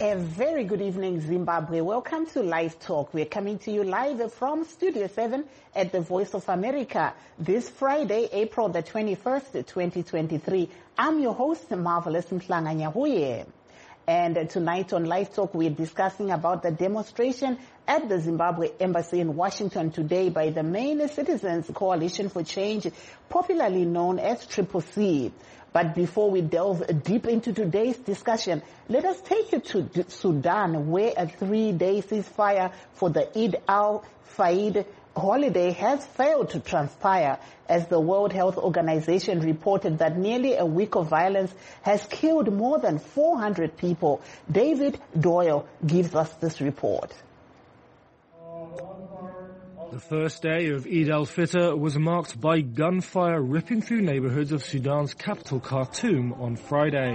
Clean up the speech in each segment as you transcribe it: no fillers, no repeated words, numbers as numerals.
A very good evening, Zimbabwe. Welcome to Live Talk. We're coming to you live from Studio 7 at the Voice of America this Friday, April the 21st, 2023. I'm your host, Marvelous Mhlanga Nyahuye. And tonight on Live Talk, we're discussing about the demonstration at the Zimbabwe Embassy in Washington today by the Maine Citizens Coalition for Change, popularly known as CCC. But before we delve deep into today's discussion, let us take you to Sudan, where a 3-day ceasefire for the Eid al-Fitr holiday has failed to transpire, as the World Health Organization reported that nearly a week of violence has killed more than 400 people. David Doyle gives us this report. The first day of Eid al-Fitr was marked by gunfire ripping through neighborhoods of Sudan's capital Khartoum on Friday.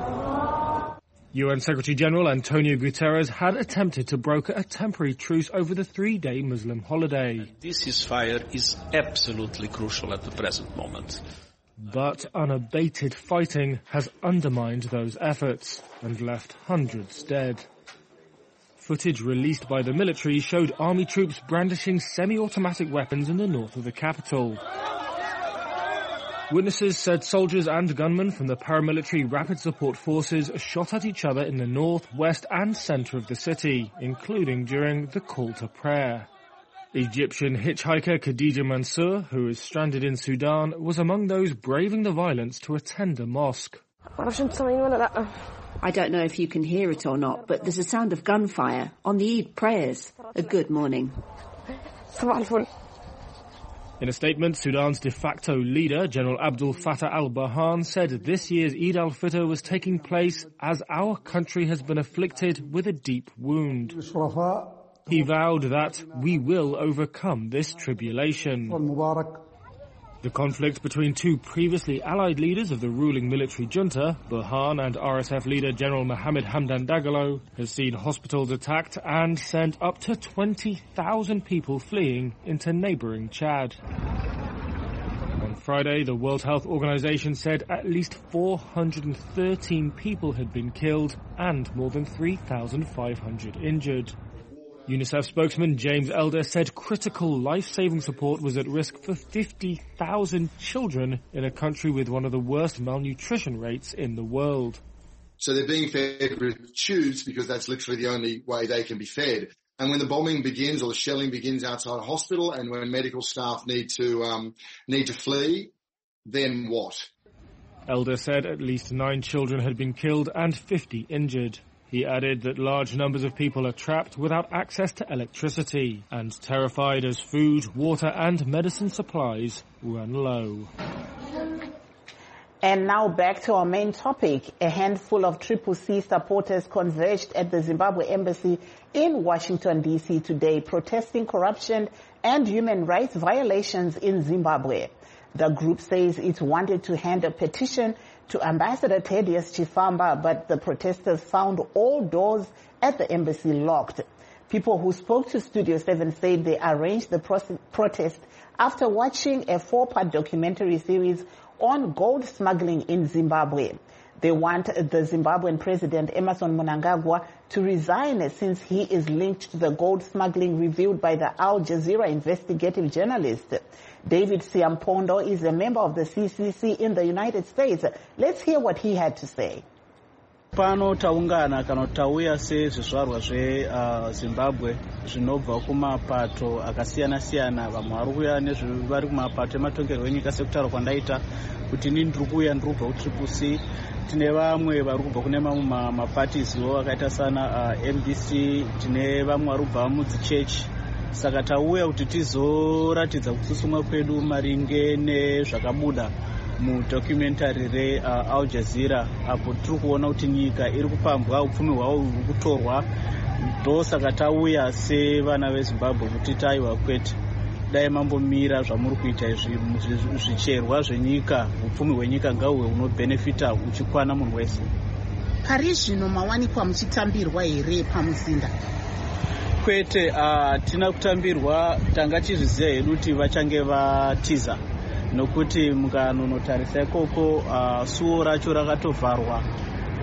UN Secretary-General Antonio Guterres had attempted to broker a temporary truce over the 3-day Muslim holiday. This ceasefire is absolutely crucial at the present moment. But unabated fighting has undermined those efforts and left hundreds dead. Footage released by the military showed army troops brandishing semi-automatic weapons in the north of the capital. Witnesses said soldiers and gunmen from the paramilitary Rapid Support Forces shot at each other in the north, west and centre of the city, including during the call to prayer. Egyptian hitchhiker Khadija Mansour, who is stranded in Sudan, was among those braving the violence to attend a mosque. I don't know if you can hear it or not, but there's a sound of gunfire on the Eid prayers. A good morning. In a statement, Sudan's de facto leader, General Abdel Fattah al-Burhan, said this year's Eid al-Fitr was taking place as our country has been afflicted with a deep wound. He vowed that we will overcome this tribulation. The conflict between two previously allied leaders of the ruling military junta, Burhan and RSF leader General Mohamed Hamdan Dagalo, has seen hospitals attacked and sent up to 20,000 people fleeing into neighbouring Chad. On Friday, the World Health Organization said at least 413 people had been killed and more than 3,500 injured. UNICEF spokesman James Elder said critical life-saving support was at risk for 50,000 children in a country with one of the worst malnutrition rates in the world. So they're being fed with tubes because that's literally the only way they can be fed. And when the bombing begins or the shelling begins outside a hospital and when medical staff need to flee, then what? Elder said at least 9 children had been killed and 50 injured. He added that large numbers of people are trapped without access to electricity and terrified as food, water and medicine supplies run low. And now back to our main topic. A handful of CCC supporters converged at the Zimbabwe Embassy in Washington, D.C. today, protesting corruption and human rights violations in Zimbabwe. The group says it wanted to hand a petition to Ambassador Thaddeus Chifamba, but the protesters found all doors at the embassy locked. People who spoke to Studio 7 said they arranged the protest after watching a 4-part documentary series on gold smuggling in Zimbabwe. They want the Zimbabwean President Emmerson Mnangagwa to resign since he is linked to the gold smuggling revealed by the Al Jazeera investigative journalist. David Siampondo is a member of the CCC in the United States. Let's hear what he had to say. Pano taungana kana tauya sezvizvarwa zveZimbabwe zvinobva kumapato akasiyana-siyana. Vamwe vari kuuya nezvari kumapato ematongerwo enyika sekutaura kwandaita kuti ndiri kubva kuCCC. Tine vamwe vari kubva kune mamwe mapatiziwo akaita sana MDC, tine vamwe vari kubva mudzichechi. Saka tauya kuti tizoratidza kususumwa kwedu maringe nezvakabuda mudocumentary reAl Jazeera, apo tiri kuona kuti nyika iri kupambwa, upfumi hwavo huri kutorwa. Ndosaka tauya sevana veZimbabwe kuti taiwa kwete, dai mambomira zvamuri kuita izvi, zvicherwa zvenyika, upfumi hwenyika ngahuwe hunobhenefita uchikwana munhu wese. Pari zvino mawanikwa muchitambirwa here pamuzinda? Kwete, tina kutambirwa, tanga tizviziva hedu kuti vachange vatiza, nokuti mukanonotarisa ikoko suo racho rakatovharwa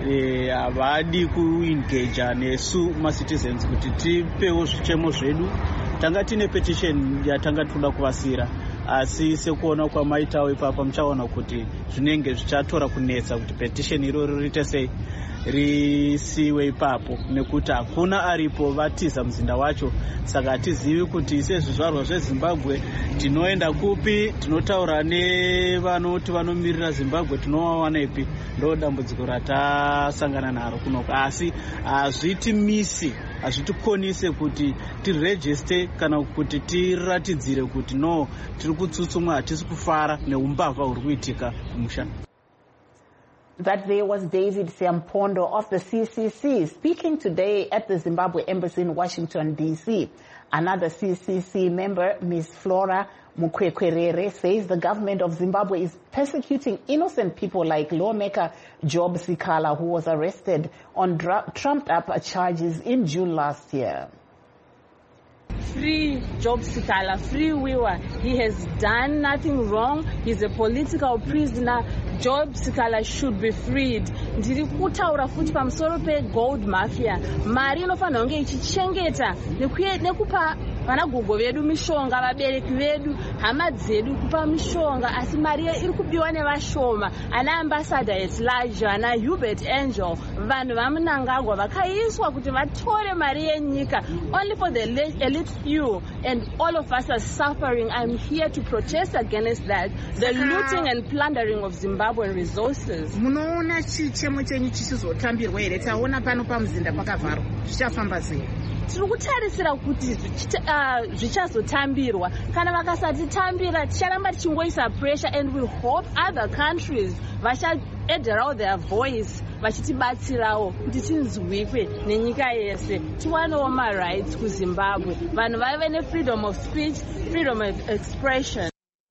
havadi kuengagea nesu macitizens kuti tipewo zvichemo zvedu. Tanga tine petition yatanga toda kuvasira, asi sekuona kwamaitawo ipapa muchaona kuti zvinenge zvichatora kunetsa kuti petition iroro riite sei risiwe ipapo, nekuti hakuna aripo vatiza muzinda wacho. Saka hatizivi kuti sezvizvarwa zveZimbabwe tinoenda kupi, tinotaura nevanoti vanomirira Zimbabwe tinovawana ipi. Ndo dambudziko ratasangana naro kunoko, asi hazvitimisi, hazvitikonise kuti tirejiste kana kuti tiratidzire kuti no tiri kutsutsumwa, hatisi kufara neumbavha huri kuitika kumusha. That there was David Siampondo of the CCC speaking today at the Zimbabwe Embassy in Washington, D.C. Another CCC member, Ms. Flora Mukwekwerere, says the government of Zimbabwe is persecuting innocent people like lawmaker Job Sikala, who was arrested on trumped-up charges in June last year. Free Job Sikala, free Wiwa. He has done nothing wrong. He's a political prisoner. Job Sikala should be freed. Ndiri kutaura futi pamusoro pe gold mafia. Mari inofanira kunge ichichengeta nekupa vanagogo vedu mishonga, vabereki vedu, hama dzedu kupa mishonga, asi mari iri kubiwa nevashoma. Ana ambassador at large, ana Hubert Angel, vanhu vamunangagwa vakaiswa kuti vatore mari yenyika only for the elite few, and all of us are suffering. I'm here to protest against that, the looting and plundering of Zimbabwean resources. Munoona chichemo chenyu chichizotambirwa here? Taona pano pamuzinda pakavharwa, zvichafamba sei? Tiri kutarisira kuti zvichazotambirwa. Kana vakasatitambira ticharamba tichingoisa pressure, and we hope other countries vachaederawo their voice vachitibatsirawo kuti tinzwikwe nenyika yese, tiwanewo marights kuZimbabwe, vanhu vave ne-freedom of speech, freedom of expression.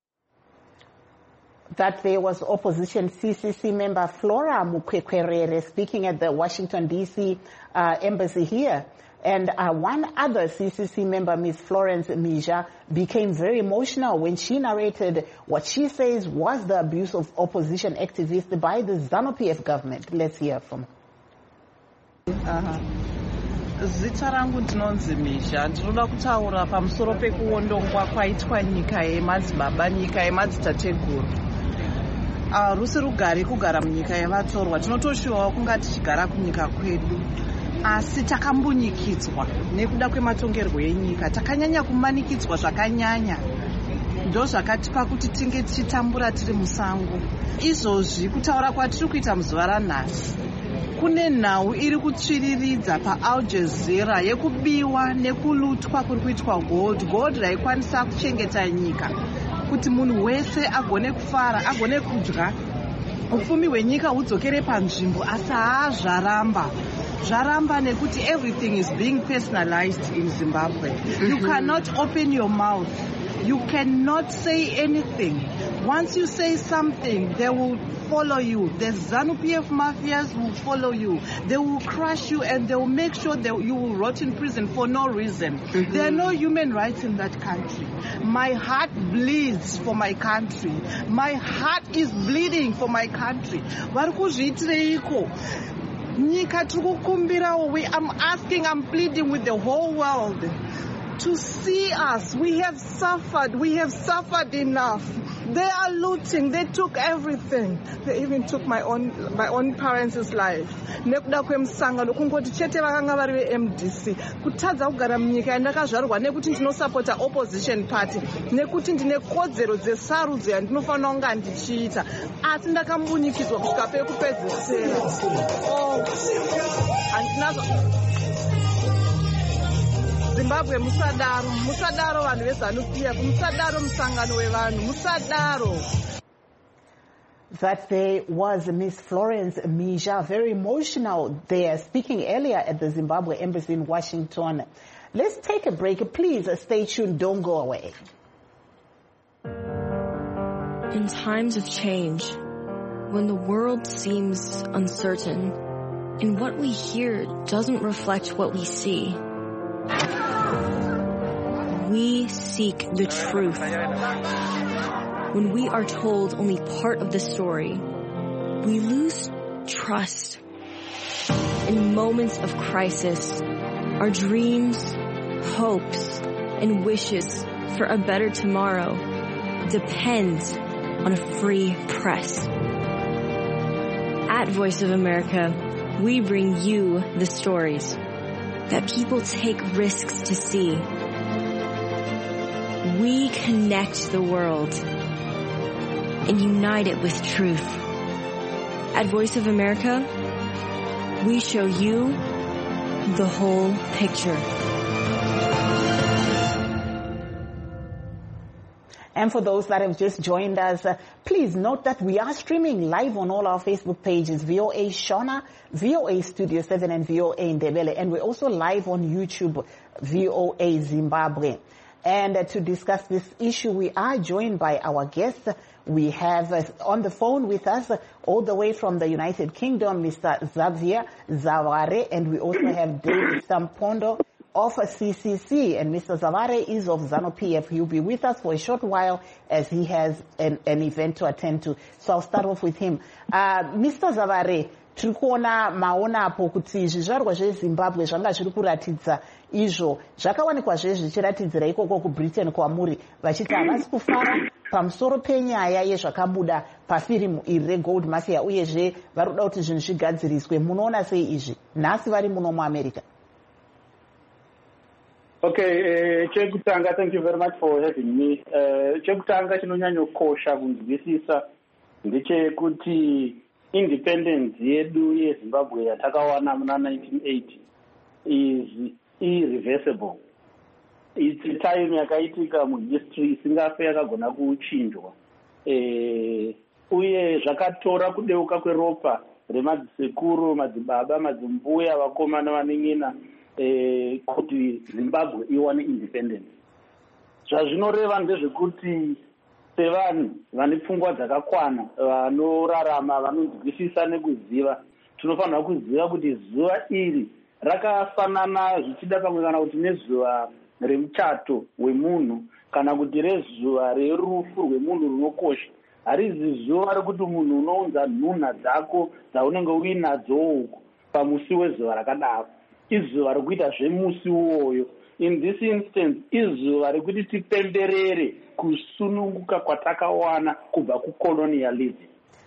That there was opposition CCC member Flora Mukwekwerere speaking at the Washington, D.C. Embassy here. And one other CCC member, Ms. Florence Mija, became very emotional when she narrated what she says was the abuse of opposition activists by the ZANU-PF government. Let's hear from her. Zita rangu ndinonzi Mija. Ndinoda kutaura pamusoro pekuondongwa kwaitwa nyika yemadzibaba, nyika yemadzitateguru. Rusi rugare kugara munyika yevatorwa. Tinotoshuvawo kunga tichigara kunyika kwedu. Asi takambunyikidzwa nekuda kwematongerwo enyika. Takanyanya kumanikidzwa zvakanyanya. Ndo zvakatipa kuti tinge tichitambura tiri musango. Izvozvi kutaura kwatiri kuita muzuva ranhasi, kune nhau iri kutsviriridza paAl Jazeera yekubiwa nekulutwa kuri kuitwa gold raikwanisa kuchengeta nyika, kuti munhu wese agone kufara, agone kudya, upfumi hwenyika hudzokere panzvimbo. Asi zvaramba nekuti everything is being personalized in Zimbabwe. You cannot open your mouth. You cannot say anything. Once you say something, they will follow you. The ZANU-PF mafias will follow you. They will crush you, and they will make sure that you will rot in prison for no reason. There are no human rights in that country. My heart bleeds for my country. My heart is bleeding for my country. I'm asking, I'm pleading with the whole world to see us. We have suffered enough. They are looting, they took everything. They even took my own parents' life. Nekuda kwemsangano kungoti chete vakanga vari veMDC kutadza kugara munyika yandakazvarwa, nekuti ndinosapota opposition party, nekuti ndine kodzero dzesarudzo yandinofanira kunga ndichiita, asi ndakambunyikidzwa kusvika pekupedzisira. Zimbabwe musadaro vanhu veZANU-PF, musadaro musangano wevanhu, musadaro. That there was Ms. Florence Mija, very emotional there, speaking earlier at the Zimbabwe Embassy in Washington. Let's take a break. Please stay tuned. Don't go away. In times of change, when the world seems uncertain, and what we hear doesn't reflect what we see, we seek the truth. When we are told only part of the story, we lose trust. In moments of crisis, our dreams, hopes, and wishes for a better tomorrow depends on a free press. At Voice of America, we bring you the stories that people take risks to see. We connect the world and unite it with truth. At Voice of America, we show you the whole picture. And for those that have just joined us, please note that we are streaming live on all our Facebook pages, VOA Shona, VOA Studio 7, and VOA Ndebele. And we're also live on YouTube, VOA Zimbabwe. And to discuss this issue, we are joined by our guests. We have on the phone with us, all the way from the United Kingdom, Mr. Xavier Zavare, and we also have David Sampondo of CCC, and Mr. Zavare is of ZANU-PF. He'll be with us for a short while as he has an event to attend to. So I'll start off with him. Mr. Zavare, tiri kuona maonapo kuti zvizvarwa zveZimbabwe zvanga zviri kuratidza izvo zvakawanikwa zvichiratidzira ikoko kuBritain kwamuri vachiti havasi kufara pamusoro penyaya yezvakabuda pafirimu iri reGold Mafia uyezve vari kuda kuti zvinhu zvigadziriswe. Munoona sei izvi nhasi vari muno muAmerica? Okay, chekutanga, thank you very much for having me. Chekutanga chinonyanyokosha kunzwisisa ndechekuti independence yedu yeZimbabwe yatakawana muna 1980 is irreversible. It's a time yakaitika muhistory isingafe yakagona kuchinjwa. Uye zvakatora kudeuka kweropa remadzisekuru, madzibaba, madzimbuya, vakomana vaning'ina kuti Zimbabwe iwane independence. Zvazvinoreva ndezvekuti sevanhu vane pfungwa dzakakwana, vanorarama, vanonzwisisa nekuziva, tinofanira kuziva kuti zuva iri rakafanana zvichida pamwe kana kuti nezuva remuchato wemunhu kana kuti rezuva rerufu rwemunhu runokosha. Harizi zuva rekuti munhu unounza nhunha dzako dzaunenge uinadzo uku pamusi wezuva rakadaro. Izuva rekuita zvemusi uwoyo. In this instance, izuva rekuti tipemberere kusununguka kwatakawana kubva kucolonialism.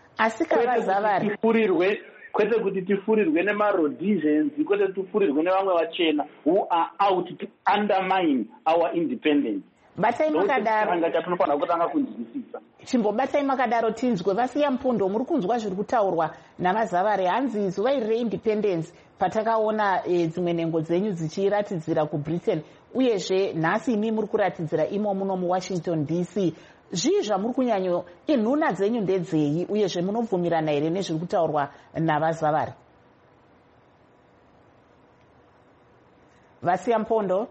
Kwete kuti tifurirwe nemarhodesians, kwete tifurirwe nevamwe vachena who are out to undermine our independence. Batai makadaro chatinofanira kutanga kunzwisisa. Chimbobatai makadaro tinzwe vasiya Mpundo, muri kunzwa zviri kutaurwa navaZavare. Hanzi zuva iri reindependence patakaona dzimwe nhengo dzenyu dzichiratidzira kuBritain uyezve nhasi imi muri kuratidzira imo muno muWashington DC. Zvii zvamuri kunyanyo inhuna dzenyu ndedzei uyezve munobvumirana here nezviri kutaurwa navaZavare? Vasiya Mpundo,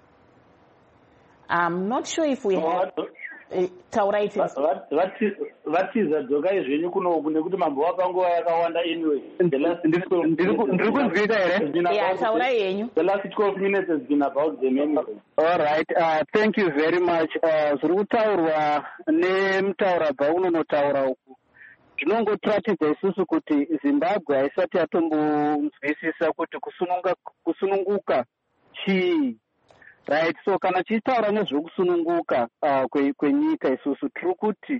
I'm not sure if we have tauraiti vatiza dzokai zvenyu kunoku nekuti mambo panguva yakawanda anyway. Ndiri kunzwika here? Taurai yenyu. The last 12 minutes has been about the memory. All right, thank you very much. Zviri kutaurwa nemutaurabva unonotaura uku zvinongotiratidza isusu kuti Zimbabwe haisati yatombonzwisisa kuti kusununguka chii. Right, so kana tichitaura nezvekusununguka kwenyika isusu tiri kuti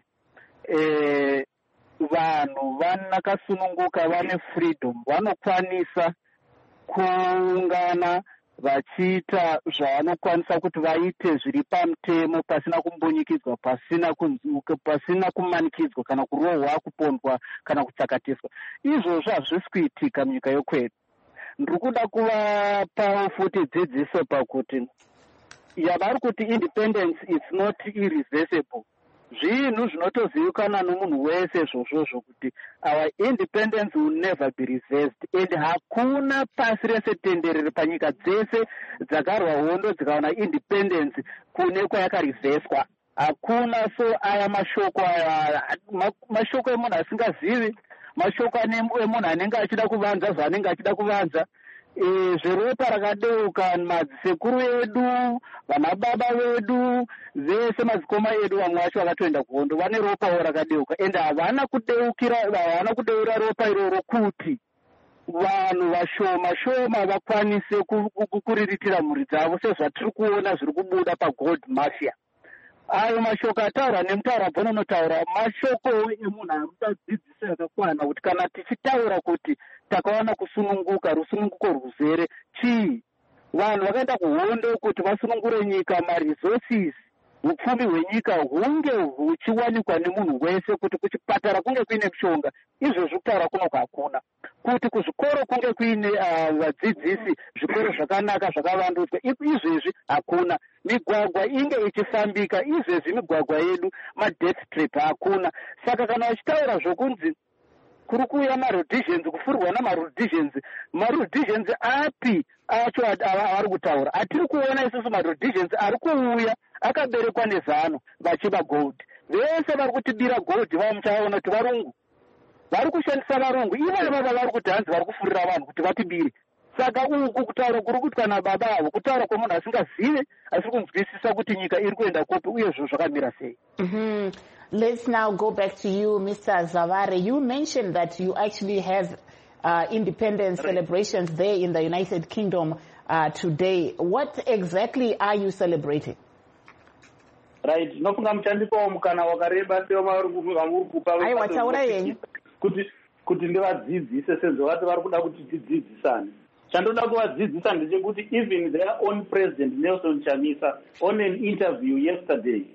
vanhu vanakasununguka vane freedom, vanokwanisa kuungana vachiita zvavanokwanisa kuti vaite zviri pamutemo pasina kumbunyikidzwa, pasina kumanikidzwa kana kurohwa, kupondwa kana kutsakatiswa. Izvozvo hazvisi kuitika munyika yokwedu. Ndiri kuda kuvapa futi dzidziso pakuti yavari kuti independence is not irreversible. Zvinhu zvinotozivikanwa nomunhu wese zvozvozvo kuti our independence will never be reversed, and hakuna pasi rese tenderere panyika dzese dzakarwa hondo dzikawana independence kune kwayakareverswa. Hakuna. So aya mashoko emunhu asingazivi, mashoko emunhu anenge achida kuvanza zvaanenge achida kuvanza. Zveropa rakadeuka, madzisekuru edu, vanababa vedu, vese madzikoma edu vamwe vacho vakatoenda kuhondo vane ropawo rakadeuka, ende havana kudeura ropa iroro kuti vanhu vashoma shoma vakwanise kuriritira mhuri dzavo sezvatiri kuona zviri kubuda pagold mafia. Ayo mashoko ataura nemutaura bvononotaura mashoko emunhu ari kudzidzisa yakakwana kuti kana tichitaura kuti takawana kusununguka, rusununguko ruzere chii? Vanhu vakaenda kuhondo kuti vasunungure nyika, maresources, upfumi hwenyika hunge huchiwanikwa nemunhu wese, kuti kuchipatara kunge kuine mishonga, izvozvi kutaura kuno hakuna. Kuti kuzvikoro kunge kuine vadzidzisi, zvikoro zvakanaka zvakavandudzwa, izvezvi hakuna. Migwagwa inge ichifambika, izvezvi migwagwa yedu madeath trap hakuna. Saka kana vachitaura zvokunzi kuri kuuya maroad kufurwa namaroad api acho ari kutaura? Atiri kuona isusu maroad ari kuuya akaberekwa nezano vachiba gold. Vese vari kutibira gold vavo muchaona kuti varungu vari kushandisa varungu, ivona baba vari kuti hanzi vari kufurira vanhu kuti vatibire. Saka uku kutaura kuri kuitwa nababa avo, kutaura kwemunhu asingazive, asiri kunzwisisa kuti nyika iri kuenda kupi uye zvinhu zvakamira sei. Let's now go back to you, Mr. Zavare. You mentioned that you actually have independence celebrations there in the United Kingdom today. What exactly are you celebrating? Right, nofunga muchandipawo mukana wakareba sevamuri kupa kuti ndivadzidzise sezvavati vari kuda kuti tidzidzisane. Chandoda kuvadzidzisa ndechekuti even their own president Nelson Chamisa on an interview yesterday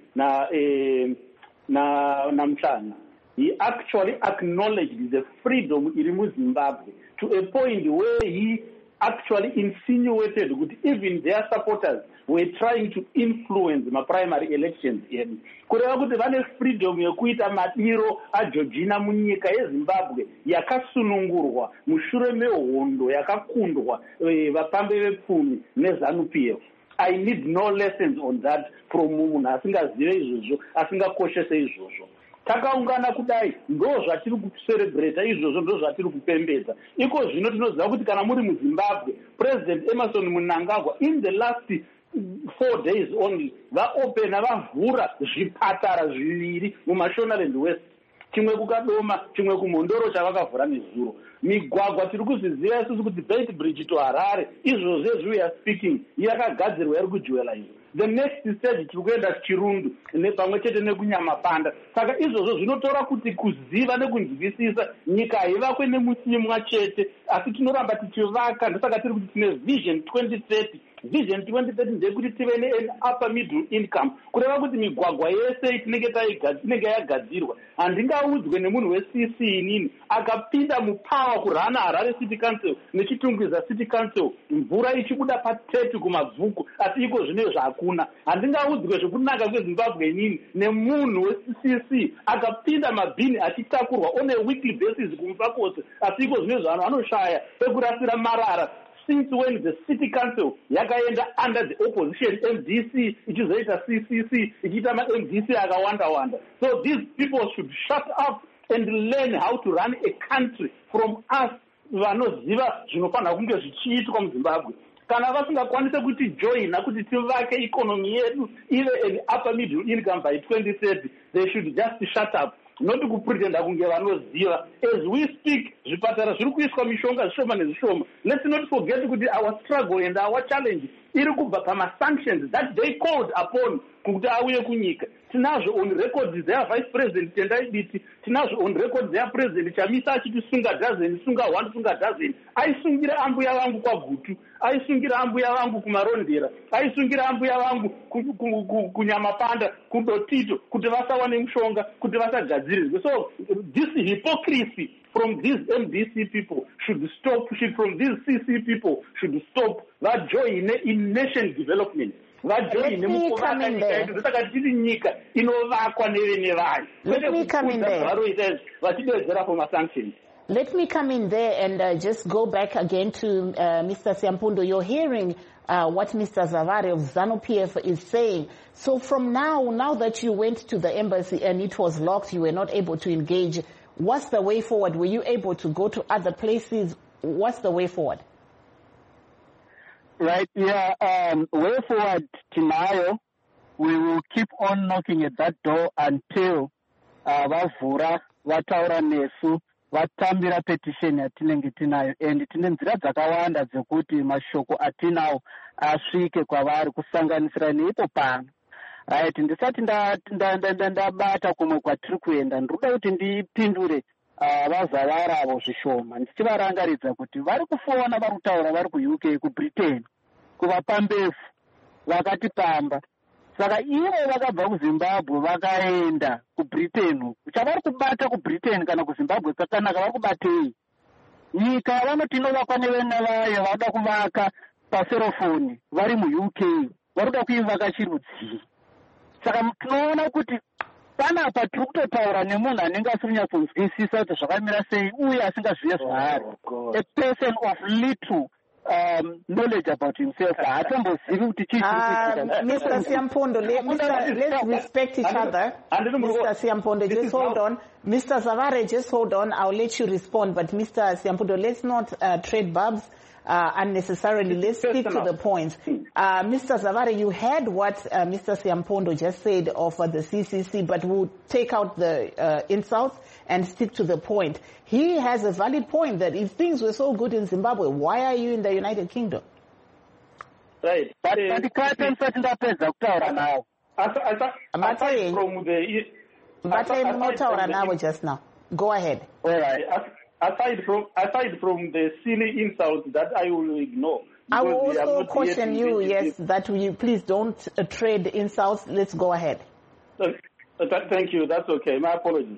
Namchana, he actually acknowledged the freedom in Zimbabwe to a point where he actually insinuated that even their supporters were trying to influence the primary elections. Kureva kuti vane freedom yekuita madiro aJogjina munyika yeZimbabwe yakasunungurwa mushure mehondo yakakundwa vapambe vepfumi neZANU-PF. I need no lessons on that from munhu asingazive izvozvo, asingakoshese izvozvo. Takaungana kudai ndo zvatiri kucelebrate izvozvo, ndo zvatiri kupembedza. Iko zvino tinoziva kuti kana muri muZimbabwe, President Emerson Mnangagwa in the last 4 days only vaopena vavhura zvipatara zviviri muMashonaland West, chimwe kukadoma chimwe kumhondoro chavakavhura nezuro. Migwagwa tiri kuzviziva isusu kuti Beit Bridge to Harare izvozvo we are speaking yakagadzirwa iri kujuwelaizo. The next stage tiri kuenda Chirundu pamwe chete nekunyamapanda. Saka izvozvo zvinotora kuti kuziva nekunzwisisa nyika haivakwe nemusimwa chete, asi tinoramba tichivaka. Ndosaka tiri kuti tine Vision 2030. Vision 2030 ndekuti tive ne upper middle income, kureva kuti migwagwa yese inenge yagadzirwa. Handingaudzwe nemunhu weCC inini akapinda mupawa kurana Harare City Council nechitungwiza City Council mvura ichibuda pa30 kumabvuku, asi iko zvine zvakuna. Handingaudzwe zvokunaka kweZimbabwe inini nemunhu weCC akapinda mabhini achitakurwa on a weekly basis kumba kwose, asi iko zvine zvanhu anoshaya pekurasira marara. Since when the city council yakaenda under the opposition, MDC ichizoita CCC ichiita MDC akawanda. So these people should shut up and learn how to run a country from us vanoziva zvinofanira kunge zvichiitwa muZimbabwe. Kana vasingakwanise kuti joina kuti tivake economy yedu ive an upper middle income by 2030, they should just shut up. Not kupretenda kunge vanoziva. As we speak, zvipatara zviri kuiswa mishonga zvishoma nezvishoma. Let's not forget kuti our struggle and our challenge iri kubva pama-sanctions that they called upon kuti auye kunyika. Tinazvo on record their vice president tendaibiti, tinazvo on record their president Chamisa achiti sunga dozen, sunga 1, sunga dozen. Aisungira ambuya vangu kwa Gutu, aisungira ambuya vangu kumarondera, aisungira ambuya vangu kunyamapanda, kudotito, kuti vasawane mushonga, kuti vasagadzirirwe. So this hypocrisy from these MDC people should stop, from these CC people should stop. That joy in nation development. Let me come in there. Let me come in there and just go back again to Mr. Siampundo. You're hearing what Mr. Zavare of ZANU-PF is saying. So from now that you went to the embassy and it was locked, you were not able to engage, what's the way forward? Were you able to go to other places? What's the way forward? Right, yeah, way forward, Tinayo, we will keep on knocking at that door until Vavura, Vataura Nesu, vatambira petition yatinenge tinayo, and tine nzira dzakawanda dzekuti mashoko atinawo asvike kwavari, kusanganisira neipo pano. Right, ndisati ndabata kumwe kwatiri kuenda, ndinoda kuti ndipindure vazavara avo zvishoma, ndichivarangaridza kuti vari kufona, vari kutaura vari kuUK, kuBritain, kuvapa mbevhu vakatipamba. Saka ivo vakabva kuZimbabwe vakaenda kuBritain. Chavari kubata kuBritain kana kuZimbabwe kakanaka, vari kubatei? Nyika vanoti inovakwa nevana vayo, vanoda kuvaka paserofoni vari muUK, varuda kuivaka chirudzii. Saka tinoona kuti panapa tiri kutotaura nemunhu anenge asikunyatsonzwisisa kuti zvakamira sei uye asingazive zvaari, a person of little knowledge about himself. Haatombozivi kuti chii. Mr. Siampondo, let's respect each other. Mr. Siampondo, just hold on. Mr. Zavare, just hold on. I'll let you respond. But Mr. Siampondo, let's not trade barbs unnecessarily. Let's stick to the point. Mr. Zavare, you heard what Mr. Siampondo just said of the CCC, but we'll take out the insults and stick to the point. He has a valid point that if things were so good in Zimbabwe, why are you in the United Kingdom? Right. Aside now. Go ahead. All right. Aside from the silly insults that I will ignore. I will also caution you, yes, that we please don't trade insults. Let's go ahead. Thank you. That's okay. My apologies.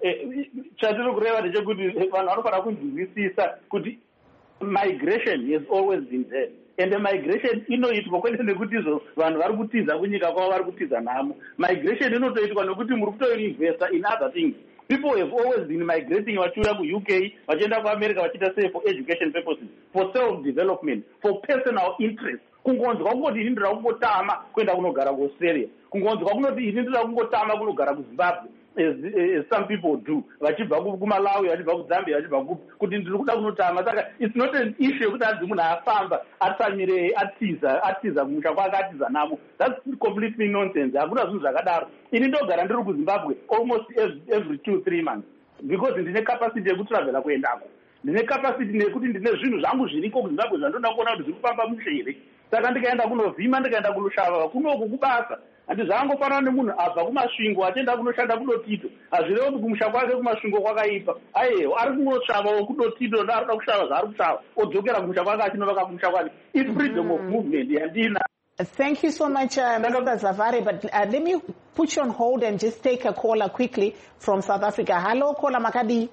Migration has always been there. And the migration, inoitwa kwete nekuti vanhu vari kutiza kunyika kwavo vari kutiza nhamo. Migration inotoitwa nekuti muri kutoinvesta in other things. People have always been migrating vachiuya kuUK, vachienda kuAmerica vachiita sei for education purposes, for self-development, for personal interest. Kungonzwa kungoti ini ndira kungotama kuenda kunogara kuAustralia. Kungonzwa kunoti ini ndira kungotama kunogara kuZimbabwe. As some people do, vachibva kuMalawi, vachibva kuZambia, vachibva kuti ndiri kuda kunotama. Saka it's not an issue kuti anzi munhu afamba atsamire atiza kumusha kwake atiza namo. That's completely nonsense. Hakuna zvinhu zvakadaro. Ini ndogara ndiri kuZimbabwe almost every 2-3 months because ndine capacity yekutravela kuendako. Ndine capacity nekuti ndine zvinhu zvangu zviriko kuZimbabwe zvandoda kuona kuti zviri kufamba mushere. Saka ndikaenda kunovhima, ndikaenda kunoshava kunoku kubasa. Andi zvangofanana nemunhu abva kumasvingo achienda kunoshanda kunotito. Hazvirevo kuti kumusha kwake kumasvingo kwakaipa. Aiyewo ari kunosvavawo kunotito, arikuda kusvava zvaari kusvava odzokera kumusha kwake achinovaka kumusha kwake. It's freedom of movement yandina. Thank you so much, Mr. Zavare. But let me put you on hold and just take a caller quickly from South Africa. Hello, caller Makadi.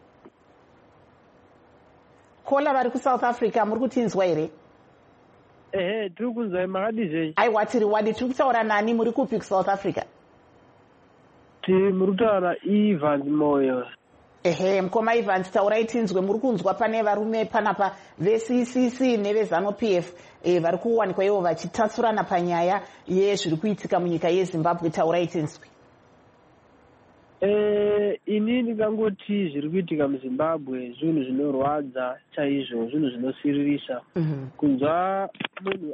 Caller vari kuSouth Africa, muri kutinzwa here? Tiri kunzwa Makadi zvei. Aiwa tiri wadi, tiri kutaura nani, muri kupi kuSouth Africa? Muri kutaura Evans Moyo. Mukoma Evans, taurai tinzwe, muri kunzwa pane varume panapa veCCC neveZANU-PF vari kuwanikwa ivo vachitasurana panyaya yezviri kuitika munyika yeZimbabwe. Taurai tinzwe. Ini ndingangoti zviri kuitika muZimbabwe zvinhu zvinorwadza chaizvo, zvinhu zvinosiririsa. Kunzwa munhu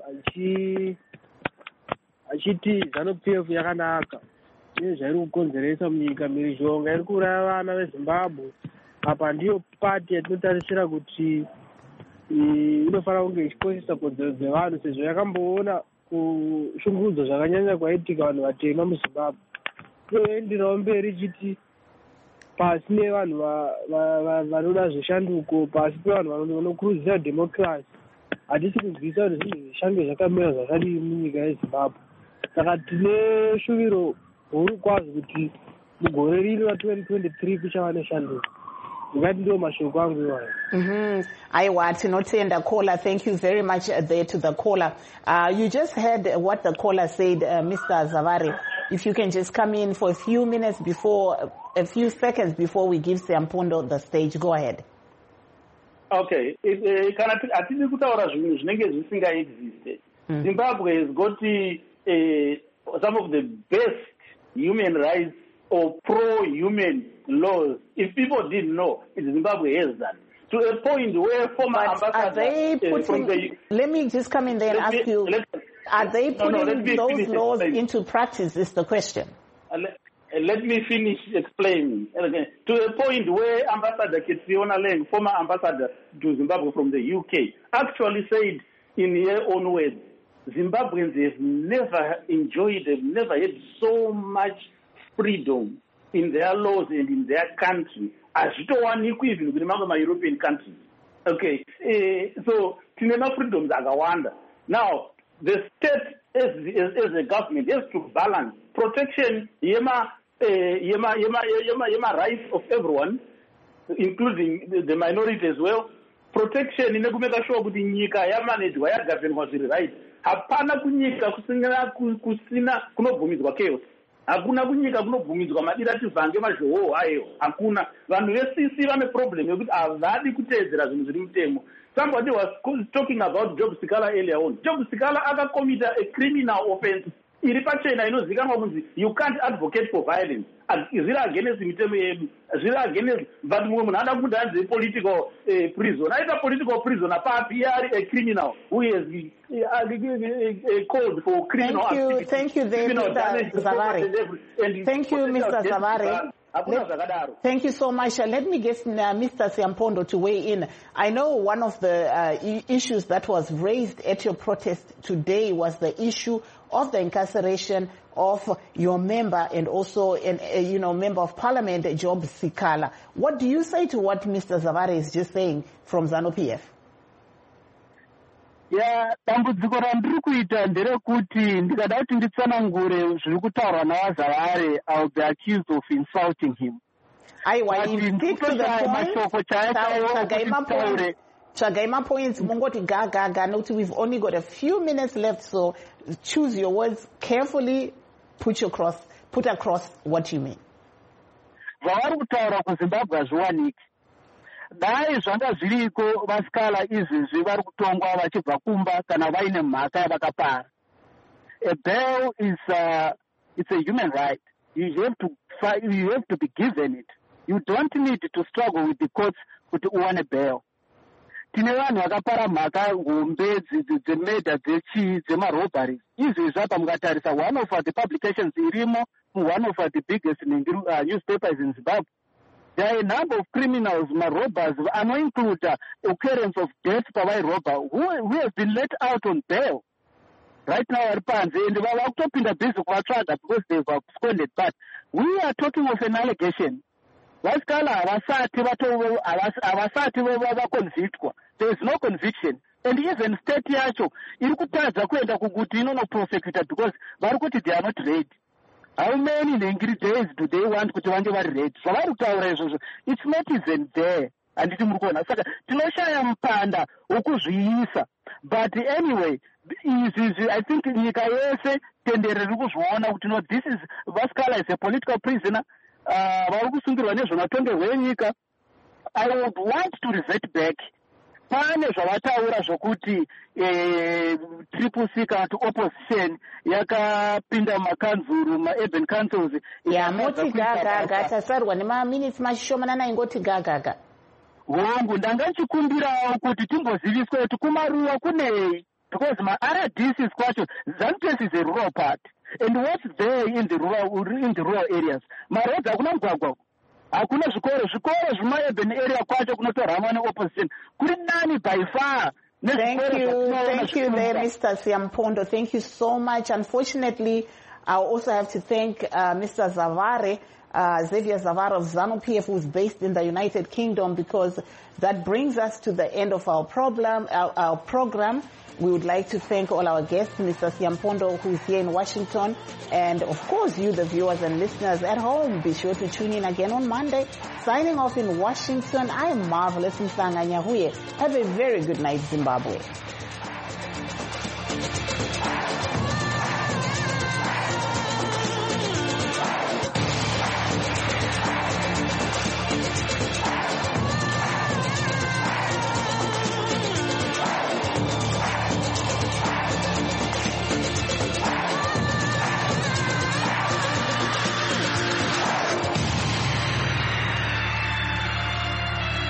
achiti ZANU-PF yakanaka nezvairi kukonzeresa munyika, mhirizhonga iri kuuraya vana veZimbabwe. Apa ndiyo pati yatinotarisira kuti inofanira kunge ichikoshesa kodzero dzevanhu, sezvo yakamboona kushungurudzo zvakanyanya kwaitika vanhu vatema muZimbabwe. Toenderawo mberi chiti pasi nevanhu vanoda zveshanduko, pasi pevanhu vanokurudzira democracy, hatisi kunzwisa kuti zvinhu zvishange zvakamira zvakadii munyika yeZimbabwe. Saka tine shuviro huru kwazvo kuti mugore rino ra2023 kuchava neshanduko. Ngati ndio mashoko angu iwayo. Aiwa, tinotenda caller. Thank you very much there to the caller. You just heard what the caller said, Mr. Zavare. If you can just come in for a few seconds before we give Siampondo the stage. Go ahead. Okay. Kana atidi kutaura zvinhu zvinenge zvisingaexiste. Zimbabwe has got some of the best human rights or pro-human laws. If people didn't know, Zimbabwe has that. To a point where former ambassadors... Let me just come in there and ask you, are they putting those laws into practice is the question. let me finish explaining. To a point where Ambassador Kitsiona Leng, former ambassador to Zimbabwe from the UK, actually said in her own words, Zimbabweans have never enjoyed, have never had so much freedom in their laws and in their country as even with my European countries. Okay, so tinema freedoms agawanda. Now, the state as a government has to balance protection yema rights of everyone, including the minority as well. Protection in kumeka sure kuti nyika yamanagwa yagavenwa zviri right. Hapana kunyika kusina kunobvumidzwa chaos. Hakuna kunyika kunobvumidzwa madirativange mazhoho ayo. Hakuna. Vanhu vesisi vane problem yekuti havadi kuteedzera zvinhu zviri mutemo. Somebody was talking about Job Sikala earlier on. Job Sikala commit a criminal offense. Iri pachena inozikanwa kunzi you can't advocate for violence. Zviri against mitemo yedu. Zviri against, but mumwe munhu anoda kuti anzi political prison. Aita political prison apapi ari a criminal who has called for criminal activity. Thank you, Mr. Zavari. Thank you, Mr. Zavari. Thank you so much. Let me get Mr. Siampondo to weigh in. I know one of the issues that was raised at your protest today was the issue of the incarceration of your member and also member of parliament, Job Sikala. What do you say to what Mr. Zavari is just saying from ZANU-PF? Dambudziko randiri kuita nderekuti ndikada kuti nditsanangure zviri kutaurwa naVaZavari, I will be accused of insulting him. Aiwa, stick to the point. Chagaima points, mungoti gaga, note we've only got a few minutes left, so choose your words carefully, put across what you mean. Zvavari kutaura kuZimbabwe hazviwaniki. Dai zvanga zviriko vasikala izvezvi vari kutongwa vachibva kumba kana vaine mhaka yavakapara. A bail is it's a human right. You have to be given it. You don't need to struggle with the courts kuti uwane bail. Tine vanhu vakapara mhaka hombe dzemedha dzemarobberies. Izvezvi apa mukatarisa one of the publications irimo, one of the biggest newspapers in Zimbabwe. There are a number of criminals, robbers, and include occurrence of death by robber who have been let out on bail. Right now, and we are talking the basic because they've absconded. But we are talking of an allegation. There is no conviction. And even state yacho, prosecutor because they are not ready. How many days do they want to read? So it's not even there. And but anyway, I think this is Vaskala is a political prisoner. I would want to revert back. Pane zvavataura zvokuti triple C kana kuti opposition yakapinda makanzuru maurban councils moti gaga tasarwa nemaminutes mashomanana ingoti gaga wangu ndanga ndichikumbirawo kuti timboziviswe kuti kumaruwa kunei because ma-RDCs kwacho ZANU-PF is a rural part and what's there in the rural areas maroads hakuna mugwagwa hakuna zvikoro zvemaurban area kwacho kunotorwa neopposition kuri nani by far. Thank you there, Mr. Siampondo. Thank you so much. Unfortunately, I also have to thank Mr. Zavari, Xavier Zavari of ZANU-PF, who is based in the United Kingdom, because that brings us to the end of our program. We would like to thank all our guests, Mr. Siampondo, who is here in Washington, and of course you, the viewers and listeners at home. Be sure to tune in again on Monday. Signing off in Washington, I am Marvelous Mhlanga Nyahuye. Have a very good night, Zimbabwe.